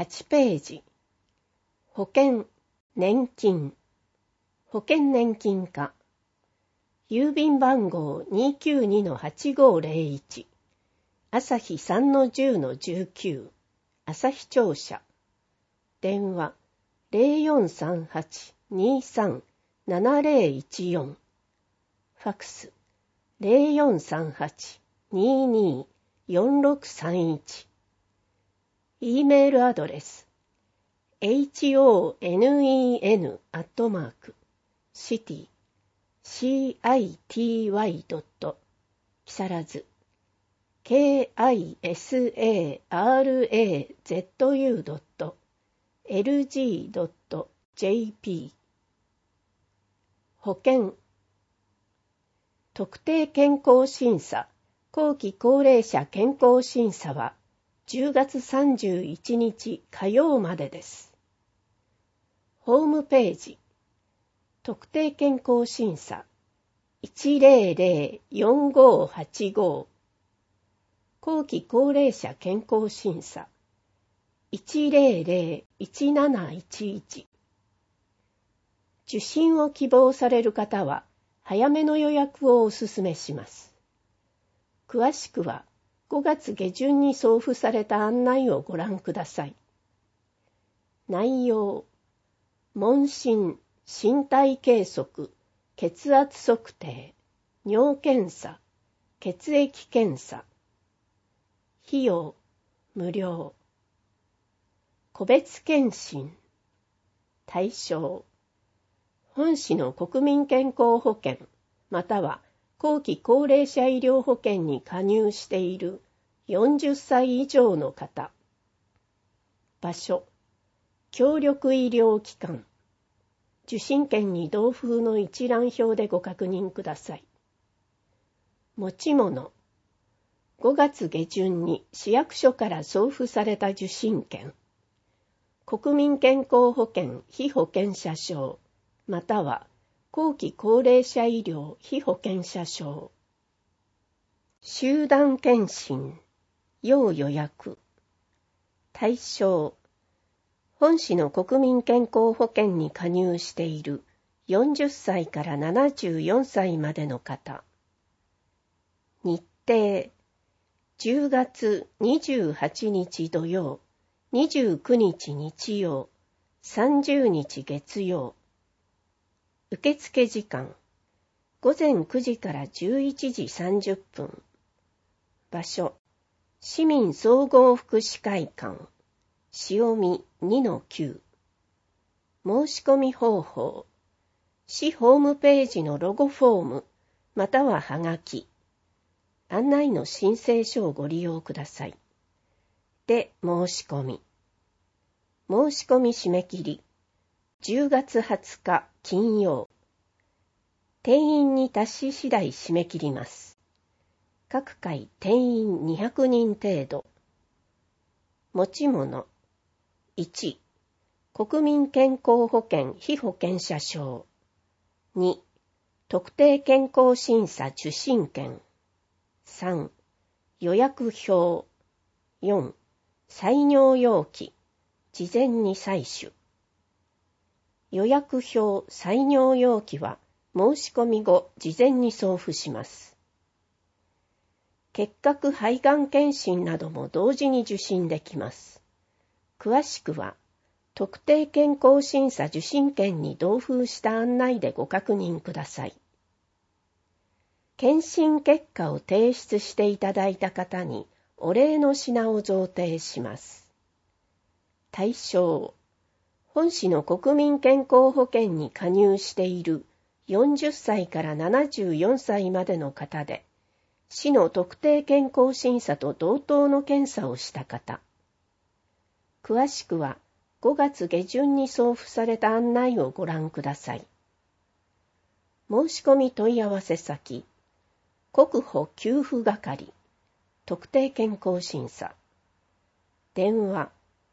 8ページ。保険、年金。保険年金課。郵便番号 292-8501。朝日 3-10-19。朝日庁舎。電話 0438-23-7014。ファクス 0438-22-4631。E メールアドレス honen@city.city. 木更津 kisarazu.lg.jp 保険特定健康審査後期高齢者健康審査は10月31日火曜までです。ホームページ特定健康審査 100-4585 後期高齢者健康審査 100-1711 受診を希望される方は早めの予約をお勧めします。詳しくは5月下旬に送付された案内をご覧ください。内容、問診、身体計測、血圧測定、尿検査、血液検査。費用、無料。個別検診。対象、本市の国民健康保険、または後期高齢者医療保険に加入している40歳以上の方。場所、協力医療機関。受診券に同封の一覧表でご確認ください。持ち物、5月下旬に市役所から送付された受診券。国民健康保険被保険者証、または後期高齢者医療被保険者証。集団検診、要予約。対象、本市の国民健康保険に加入している40歳から74歳までの方。日程、10月28日土曜、29日日曜、30日月曜。受付時間、午前9時から11時30分。場所、市民総合福祉会館、潮見 2-9。申し込み方法、市ホームページのロゴフォーム、またははがき、案内の申請書をご利用ください。で、申し込み。申し込み締め切り、10月20日金曜。定員に達し次第締め切ります。各回定員200人程度。持ち物。1、国民健康保険被保険者証。2、特定健康審査受診券。3、予約表。4、採尿容器。事前に採取。予約表、採尿容器は申し込み後、事前に送付します。結核肺がん検診なども同時に受診できます。詳しくは、特定健康審査受診券に同封した案内でご確認ください。検診結果を提出していただいた方にお礼の品を贈呈します。対象、本市の国民健康保険に加入している40歳から74歳までの方で、市の特定健康審査と同等の検査をした方。詳しくは5月下旬に送付された案内をご覧ください。申し込み問い合わせ先、国保給付係、特定健康審査。電話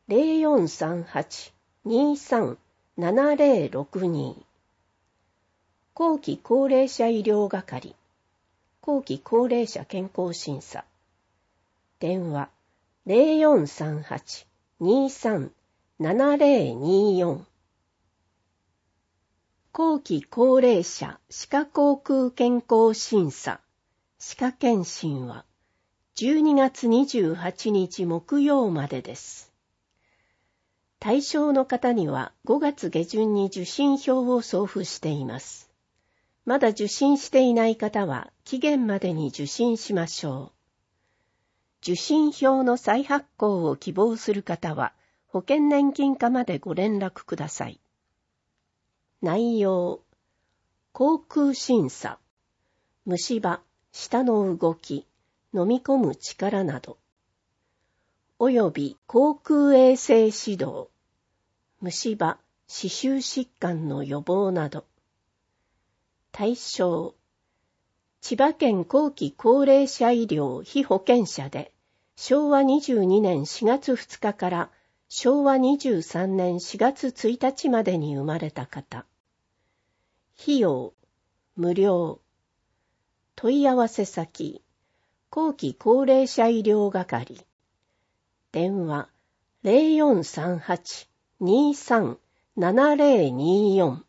0438-23-7062。後期高齢者医療係、後期高齢者健康審査。電話0438-23-7062。 7024。後期高齢者歯科口腔健康審査歯科検診は12月28日木曜までです。対象の方には5月下旬に受診票を送付しています。まだ受診していない方は期限までに受診しましょう。受診票の再発行を希望する方は保険年金課までご連絡ください。内容、口腔審査、虫歯、舌の動き、飲み込む力など、および口腔衛生指導、虫歯、歯周疾患の予防など。対象、千葉県後期高齢者医療被保険者で、昭和22年4月2日から昭和23年4月1日までに生まれた方。費用、無料。問い合わせ先、後期高齢者医療係。電話、0438-23-7024。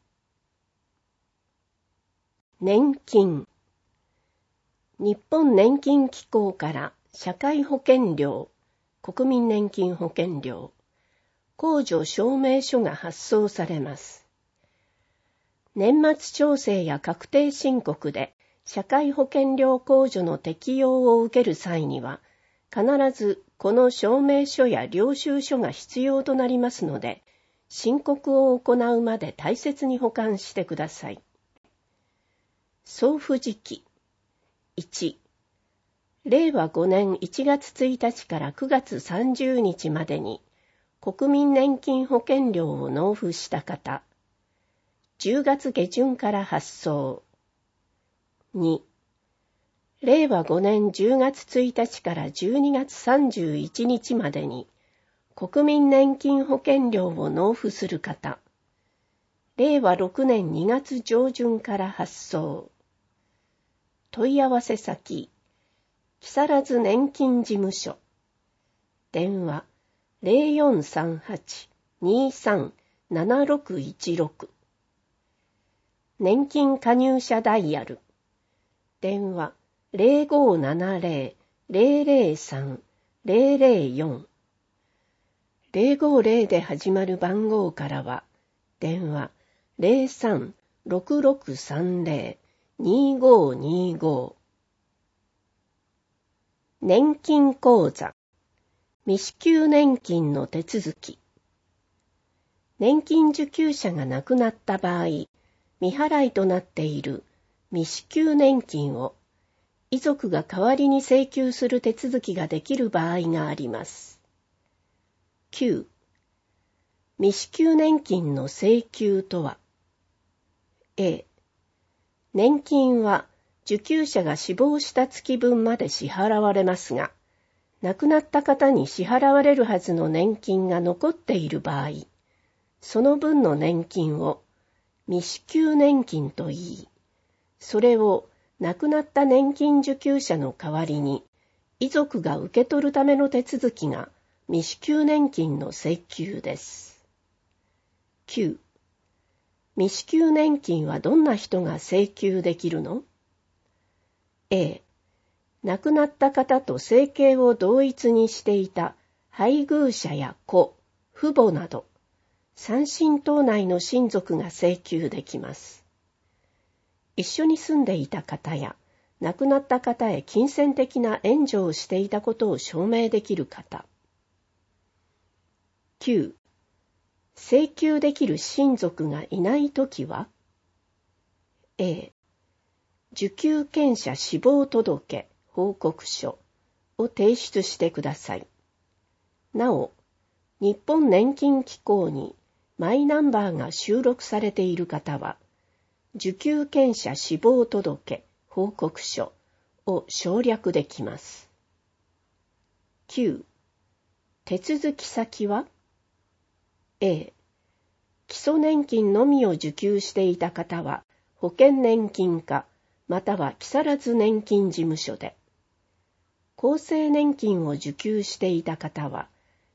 年金。日本年金機構から社会保険料、国民年金保険料、控除証明書が発送されます。年末調整や確定申告で社会保険料控除の適用を受ける際には、必ずこの証明書や領収書が必要となりますので、申告を行うまで大切に保管してください。送付時期。1、令和5年1月1日から9月30日までに国民年金保険料を納付した方、10月下旬から発送。2、令和5年10月1日から12月31日までに国民年金保険料を納付する方、令和6年2月上旬から発送。問い合わせ先、木更津年金事務所。電話、0438-23-7616。年金加入者ダイヤル。電話、0570-003-004。050で始まる番号からは、電話、03-6630-2525。年金口座、未支給年金の手続き。年金受給者が亡くなった場合、未払いとなっている未支給年金を遺族が代わりに請求する手続きができる場合があります。9、未支給年金の請求とは、A、年金は受給者が死亡した月分まで支払われますが、亡くなった方に支払われるはずの年金が残っている場合、その分の年金を未支給年金と言い、それを亡くなった年金受給者の代わりに遺族が受け取るための手続きが未支給年金の請求です。9、未支給年金はどんな人が請求できるの？ A、亡くなった方と生計を同一にしていた配偶者や子、父母など、三親等内の親族が請求できます。一緒に住んでいた方や、亡くなった方へ金銭的な援助をしていたことを証明できる方。9、請求できる親族がいないときは、A、受給権者死亡届、報告書を提出してください。なお、日本年金機構にマイナンバーが収録されている方は、受給権者死亡届、報告書を省略できます。9、手続き先は A、基礎年金のみを受給していた方は保険年金課または木更津年金事務所で、厚生年金を受給していた方は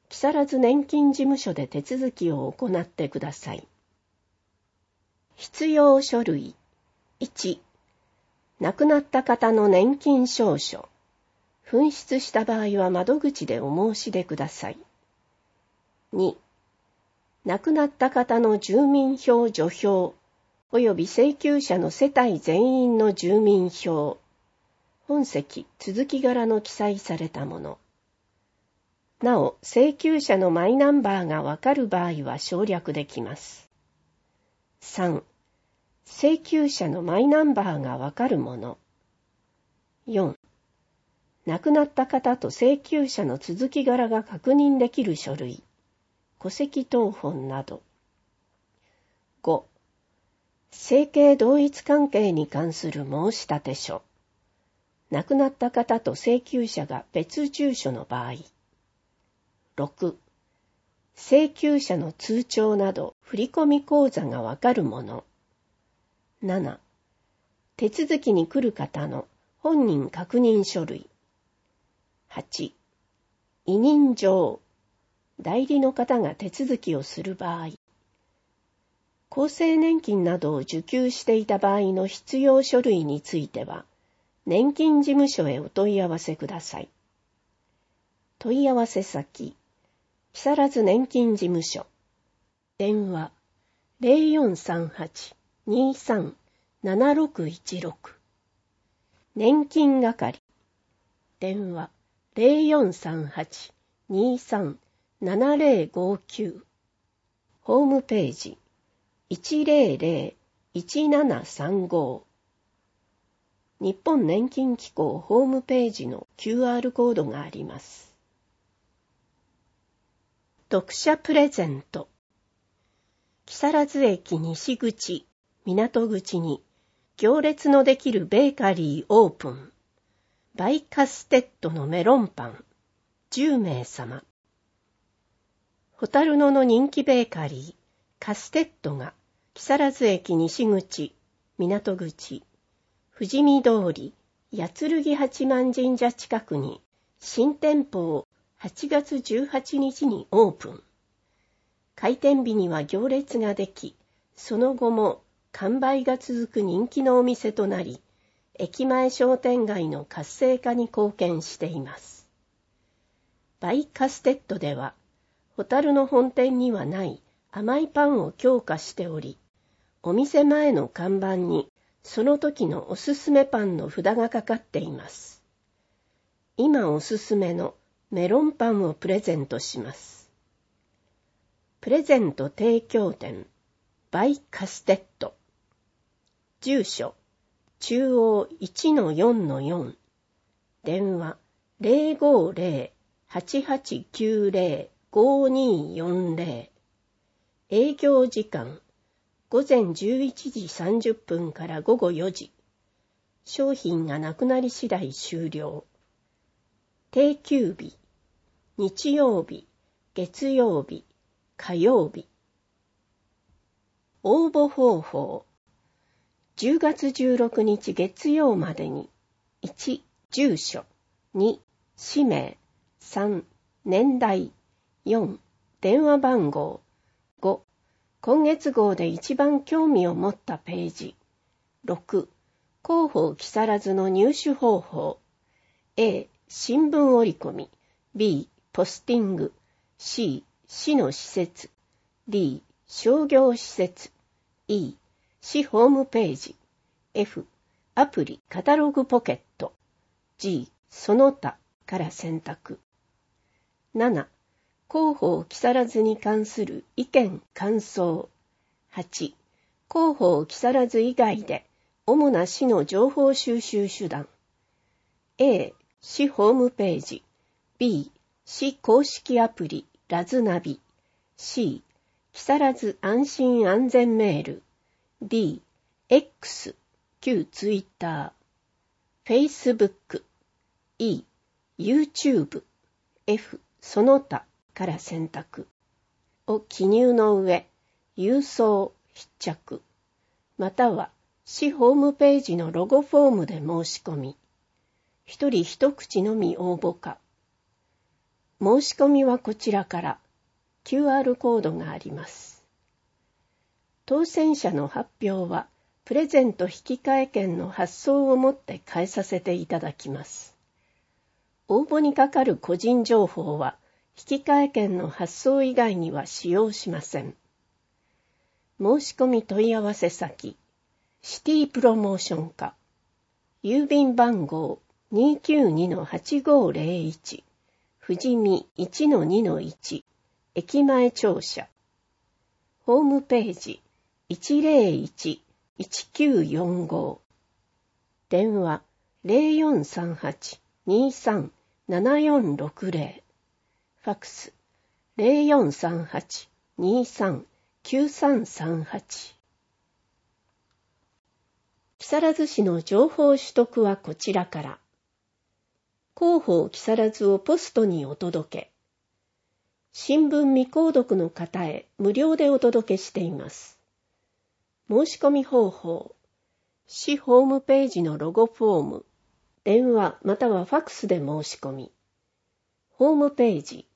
木更津年金事務所で手続きを行ってください。必要書類。1、亡くなった方の年金証書。紛失した場合は窓口でお申し出ください。2、亡くなった方の住民票除票及び請求者の世帯全員の住民票。本籍、続き柄の記載されたもの。なお、請求者のマイナンバーがわかる場合は省略できます。3、請求者のマイナンバーがわかるもの。4、亡くなった方と請求者の続き柄が確認できる書類、戸籍謄本など。5、生計同一関係に関する申立書。亡くなった方と請求者が別住所の場合。6、請求者の通帳など振込口座がわかるもの。7、手続きに来る方の本人確認書類。8、委任状。代理の方が手続きをする場合。厚生年金などを受給していた場合の必要書類については、年金事務所へお問い合わせください。問い合わせ先、木更津年金事務所。電話、0438-23-7616。年金係。電話、0438-23-7059。ホームページ、100-1735。日本年金機構ホームページの QR コードがあります。読者プレゼント。木更津駅西口、港口に行列のできるベーカリーオープン。バイカステッドのメロンパン、10名様。ホタルノの人気ベーカリー、カステッドが木更津駅西口、港口、富士見通り、八剣八幡神社近くに新店舗を8月18日にオープン。開店日には行列ができ、その後も完売が続く人気のお店となり、駅前商店街の活性化に貢献しています。バイカステッドでは、ホタルの本店にはない甘いパンを強化しており、お店前の看板にその時のおすすめパンの札がかかっています。今おすすめのメロンパンをプレゼントします。プレゼント提供店、バイカステッド。住所、中央 1-4-4。電話、050-8890-5240。営業時間、午前11時30分から午後4時。商品がなくなり次第終了。定休日、日曜日、月曜日、火曜日。応募方法。10月16日月曜までに、1、住所、2、氏名、3、年代、4、電話番号、5、今月号で一番興味を持ったページ、6、広報木更津の入手方法、A、新聞折り込み、B、ポスティング、C、市の施設、D、商業施設、E、市ホームページ、F、アプリカタログポケット、G、その他から選択。7、広報木更津に関する意見感想。8、広報木更津以外で主な市の情報収集手段。A、市ホームページ。B、市公式アプリラズナビ。C、木更津安心安全メール。D、X、旧ツイッター。Facebook。E、YouTube。F、その他から選択。を記入の上、郵送、必着。または、市ホームページのロゴフォームで申し込み。一人一口のみ応募か。 申し込みはこちらから QR コードがあります。当選者の発表はプレゼント引換券の発送をもって返させていただきます。応募にかかる個人情報は引換券の発送以外には使用しません。申し込み問い合わせ先、シティプロモーション課、郵便番号 292-8501、富士見 1-2-1、駅前庁舎。ホームページ 101-1945。電話 0438-23-7460。ファックス 0438-23-9338。木更津市の情報取得はこちらから。広報木更津をポストにお届け。新聞未購読の方へ無料でお届けしています。申し込み方法。市ホームページのロゴフォーム、電話またはファックスで申し込み。ホームページ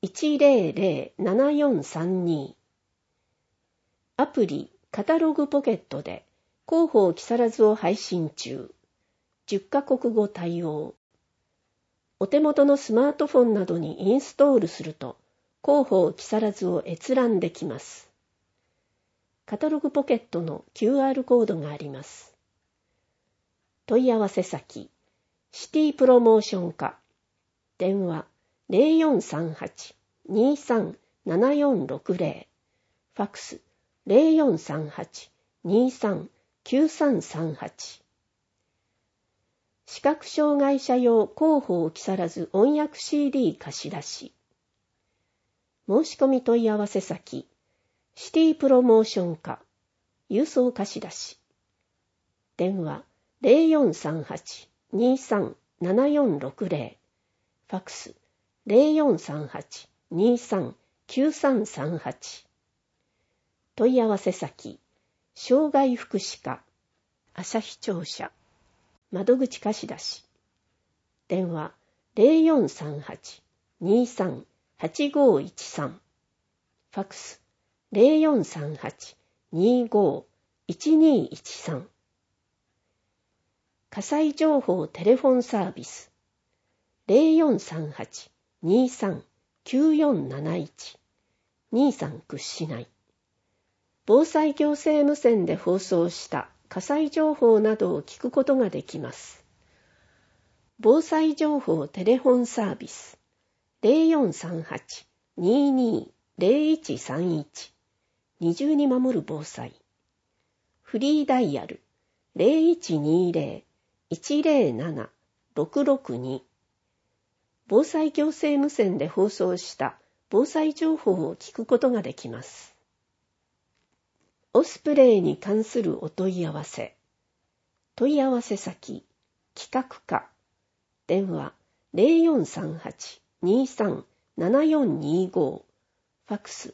100-7432。アプリカタログポケットで広報木更津を配信中。10カ国語対応。お手元のスマートフォンなどにインストールすると広報木更津を閲覧できます。カタログポケットの QR コードがあります。問い合わせ先、シティプロモーション課。電話 0438-23-7460。ファックス 0438-23-9338。視覚障害者用広報木更津音訳 CD 貸し出し。申し込み問い合わせ先、シティプロモーション課、郵送貸し出し。電話 0438-23-7460。ファックス 0438-23-9338。問い合わせ先、障害福祉課、旭庁舎、窓口貸し出し。電話 0438-23-8513。ファックス 0438-25-1213。火災情報テレフォンサービス 0438-23-9471。23屈しない。防災行政無線で放送した火災情報などを聞くことができます。防災情報テレフォンサービス 0438-22-0131。二重に守る防災。フリーダイヤル 0120-107-662。防災行政無線で放送した防災情報を聞くことができます。オスプレイに関するお問い合わせ。問い合わせ先、企画課。電話 0438-23-7425。ファックス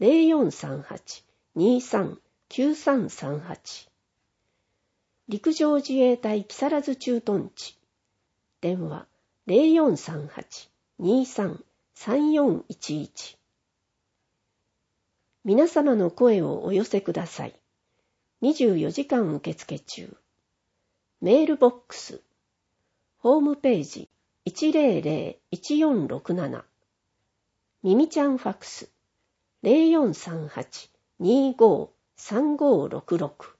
0438-23-9338。陸上自衛隊木更津駐屯地。電話 0438-23-3411。皆様の声をお寄せください。24時間受付中。メールボックス。ホームページ 100-1467。ミミちゃんファックス 0438-25-3566。